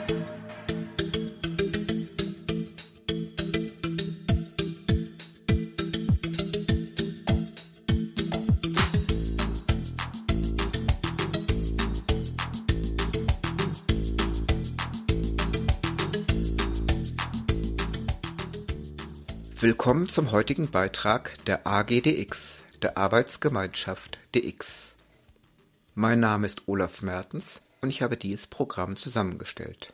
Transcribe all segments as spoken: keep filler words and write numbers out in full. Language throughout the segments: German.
Willkommen zum heutigen Beitrag der A G D X, der Arbeitsgemeinschaft D X. Mein Name ist Olaf Mertens und ich habe dieses Programm zusammengestellt.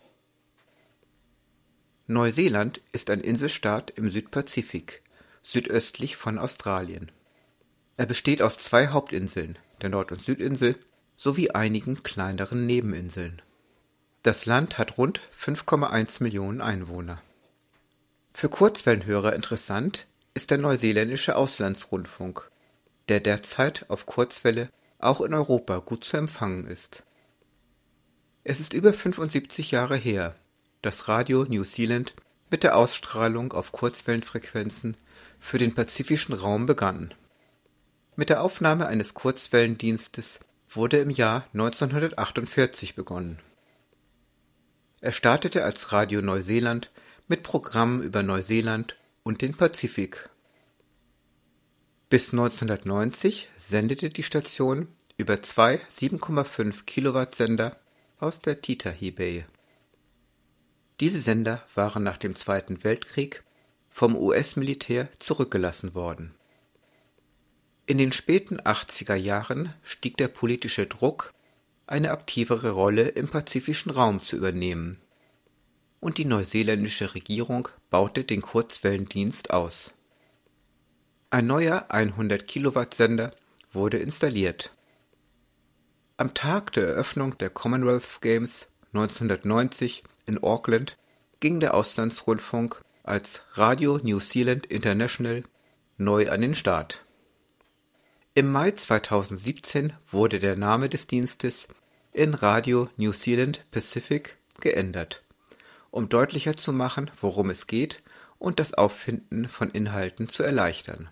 Neuseeland ist ein Inselstaat im Südpazifik, südöstlich von Australien. Er besteht aus zwei Hauptinseln, der Nord- und Südinsel, sowie einigen kleineren Nebeninseln. Das Land hat rund fünf Komma eins Millionen Einwohner. Für Kurzwellenhörer interessant ist der neuseeländische Auslandsrundfunk, der derzeit auf Kurzwelle auch in Europa gut zu empfangen ist. Es ist über fünfundsiebzig Jahre her, dass Radio New Zealand mit der Ausstrahlung auf Kurzwellenfrequenzen für den pazifischen Raum begann. Mit der Aufnahme eines Kurzwellendienstes wurde im Jahr neunzehnhundertachtundvierzig begonnen. Er startete als Radio Neuseeland mit Programmen über Neuseeland und den Pazifik. Bis neunzehnhundertneunzig sendete die Station über zwei sieben Komma fünf Kilowatt Sender aus der Titahi Bay. Diese Sender waren nach dem Zweiten Weltkrieg vom U S-Militär zurückgelassen worden. In den späten achtziger Jahren stieg der politische Druck, eine aktivere Rolle im pazifischen Raum zu übernehmen, und die neuseeländische Regierung baute den Kurzwellendienst aus. Ein neuer hundert Kilowatt Sender wurde installiert. Am Tag der Eröffnung der Commonwealth Games neunzehnhundertneunzig in Auckland ging der Auslandsrundfunk als Radio New Zealand International neu an den Start. Im Mai zweitausendsiebzehn wurde der Name des Dienstes in Radio New Zealand Pacific geändert, um deutlicher zu machen, worum es geht und das Auffinden von Inhalten zu erleichtern.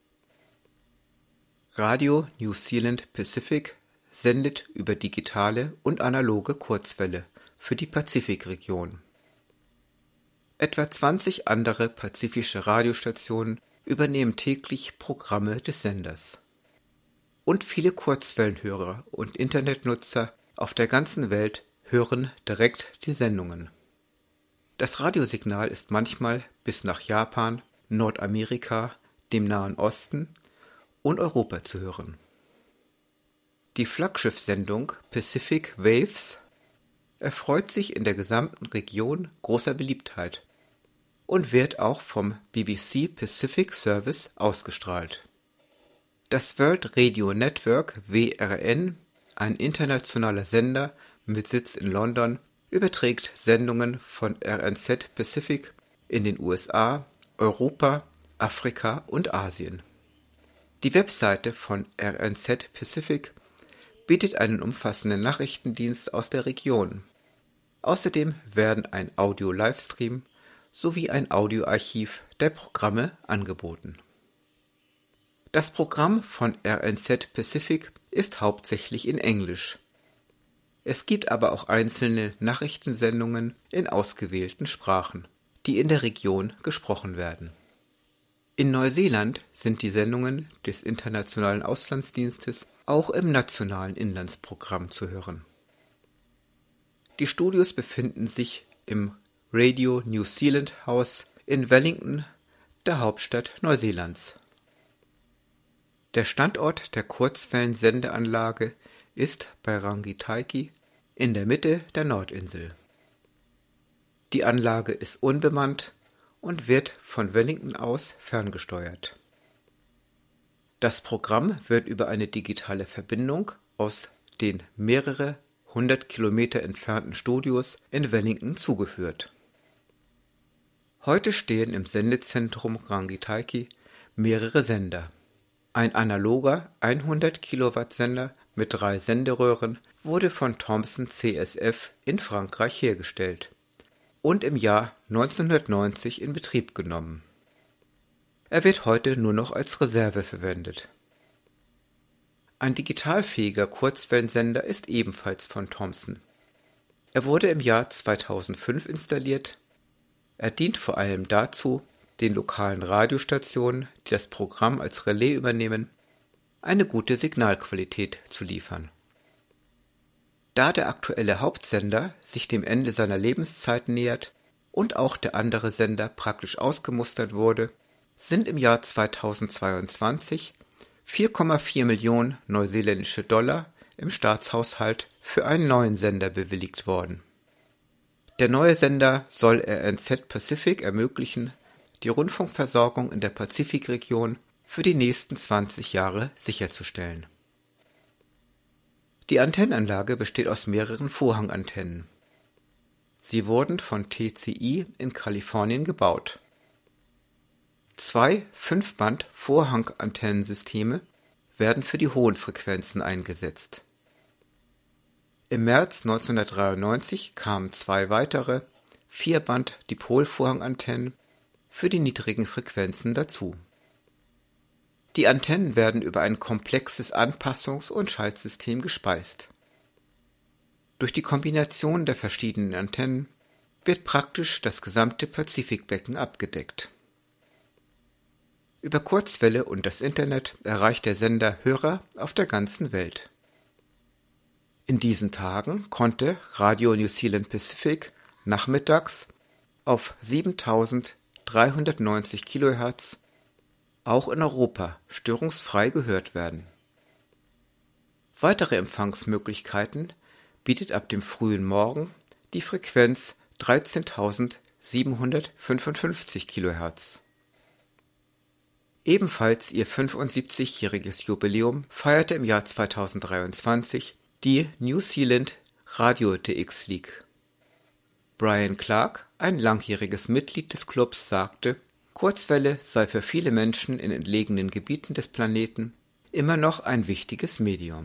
Radio New Zealand Pacific sendet über digitale und analoge Kurzwelle für die Pazifikregion. Etwa zwanzig andere pazifische Radiostationen übernehmen täglich Programme des Senders. Und viele Kurzwellenhörer und Internetnutzer auf der ganzen Welt hören direkt die Sendungen. Das Radiosignal ist manchmal bis nach Japan, Nordamerika, dem Nahen Osten und Europa zu hören. Die Flaggschiffsendung Pacific Waves erfreut sich in der gesamten Region großer Beliebtheit und wird auch vom B B C Pacific Service ausgestrahlt. Das World Radio Network W R N, ein internationaler Sender mit Sitz in London, überträgt Sendungen von R N Z Pacific in den U S A, Europa, Afrika und Asien. Die Webseite von R N Z Pacific bietet einen umfassenden Nachrichtendienst aus der Region. Außerdem werden ein Audio-Livestream sowie ein Audioarchiv der Programme angeboten. Das Programm von R N Z Pacific ist hauptsächlich in Englisch. Es gibt aber auch einzelne Nachrichtensendungen in ausgewählten Sprachen, die in der Region gesprochen werden. In Neuseeland sind die Sendungen des Internationalen Auslandsdienstes auch im nationalen Inlandsprogramm zu hören. Die Studios befinden sich im Radio New Zealand House in Wellington, der Hauptstadt Neuseelands. Der Standort der Kurzwellensendeanlage ist bei Rangitaiki in der Mitte der Nordinsel. Die Anlage ist unbemannt und wird von Wellington aus ferngesteuert. Das Programm wird über eine digitale Verbindung aus den mehrere hundert Kilometer entfernten Studios in Wellington zugeführt. Heute stehen im Sendezentrum Rangitaiki mehrere Sender. Ein analoger hundert Kilowatt Sender mit drei Senderöhren wurde von Thomson C S F in Frankreich hergestellt und im Jahr neunzehnhundertneunzig in Betrieb genommen. Er wird heute nur noch als Reserve verwendet. Ein digitalfähiger Kurzwellensender ist ebenfalls von Thomson. Er wurde im Jahr zweitausendfünf installiert. Er dient vor allem dazu, den lokalen Radiostationen, die das Programm als Relais übernehmen, eine gute Signalqualität zu liefern. Da der aktuelle Hauptsender sich dem Ende seiner Lebenszeit nähert und auch der andere Sender praktisch ausgemustert wurde, sind im Jahr zweitausendzweiundzwanzig vier Komma vier Millionen neuseeländische Dollar im Staatshaushalt für einen neuen Sender bewilligt worden. Der neue Sender soll R N Z Pacific ermöglichen, die Rundfunkversorgung in der Pazifikregion für die nächsten zwanzig Jahre sicherzustellen. Die Antennenanlage besteht aus mehreren Vorhangantennen. Sie wurden von T C I in Kalifornien gebaut. Zwei Fünfband-Vorhangantennensysteme werden für die hohen Frequenzen eingesetzt. Im März neunzehnhundertdreiundneunzig kamen zwei weitere Vierband-Dipolvorhangantennen für die niedrigen Frequenzen dazu. Die Antennen werden über ein komplexes Anpassungs- und Schaltsystem gespeist. Durch die Kombination der verschiedenen Antennen wird praktisch das gesamte Pazifikbecken abgedeckt. Über Kurzwelle und das Internet erreicht der Sender Hörer auf der ganzen Welt. In diesen Tagen konnte Radio New Zealand Pacific nachmittags auf siebentausenddreihundertneunzig Kilohertz auch in Europa störungsfrei gehört werden. Weitere Empfangsmöglichkeiten bietet ab dem frühen Morgen die Frequenz dreizehntausendsiebenhundertfünfundfünfzig Kilohertz. Ebenfalls ihr fünfundsiebzigjähriges Jubiläum feierte im Jahr zweitausenddreiundzwanzig die New Zealand Radio D X League. Brian Clark, ein langjähriges Mitglied des Clubs, sagte, Kurzwelle sei für viele Menschen in entlegenen Gebieten des Planeten immer noch ein wichtiges Medium.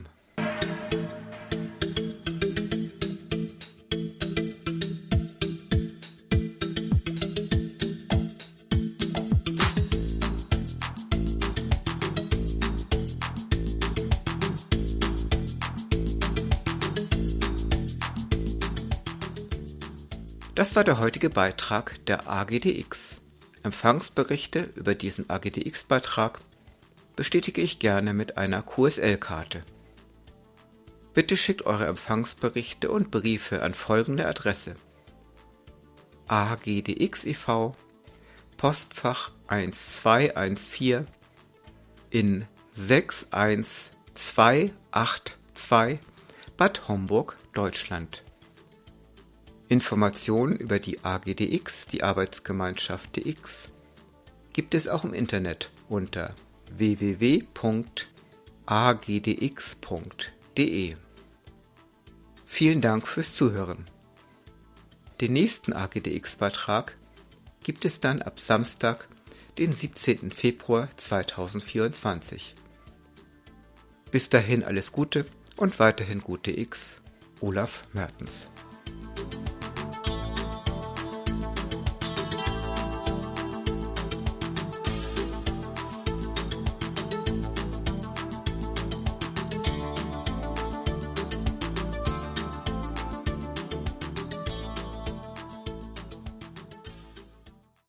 Das war der heutige Beitrag der A G D X. Empfangsberichte über diesen A G D X-Beitrag bestätige ich gerne mit einer Q S L-Karte. Bitte schickt eure Empfangsberichte und Briefe an folgende Adresse: A G D X e V, Postfach eins zwei eins vier in sechs eins zwei acht zwei Bad Homburg, Deutschland. Informationen über die A G D X, die Arbeitsgemeinschaft D X, gibt es auch im Internet unter w w w punkt a g d x punkt d e. Vielen Dank fürs Zuhören. Den nächsten A G D X-Beitrag gibt es dann ab Samstag, den siebzehnten Februar zweitausendvierundzwanzig. Bis dahin alles Gute und weiterhin gute X, Olaf Mertens.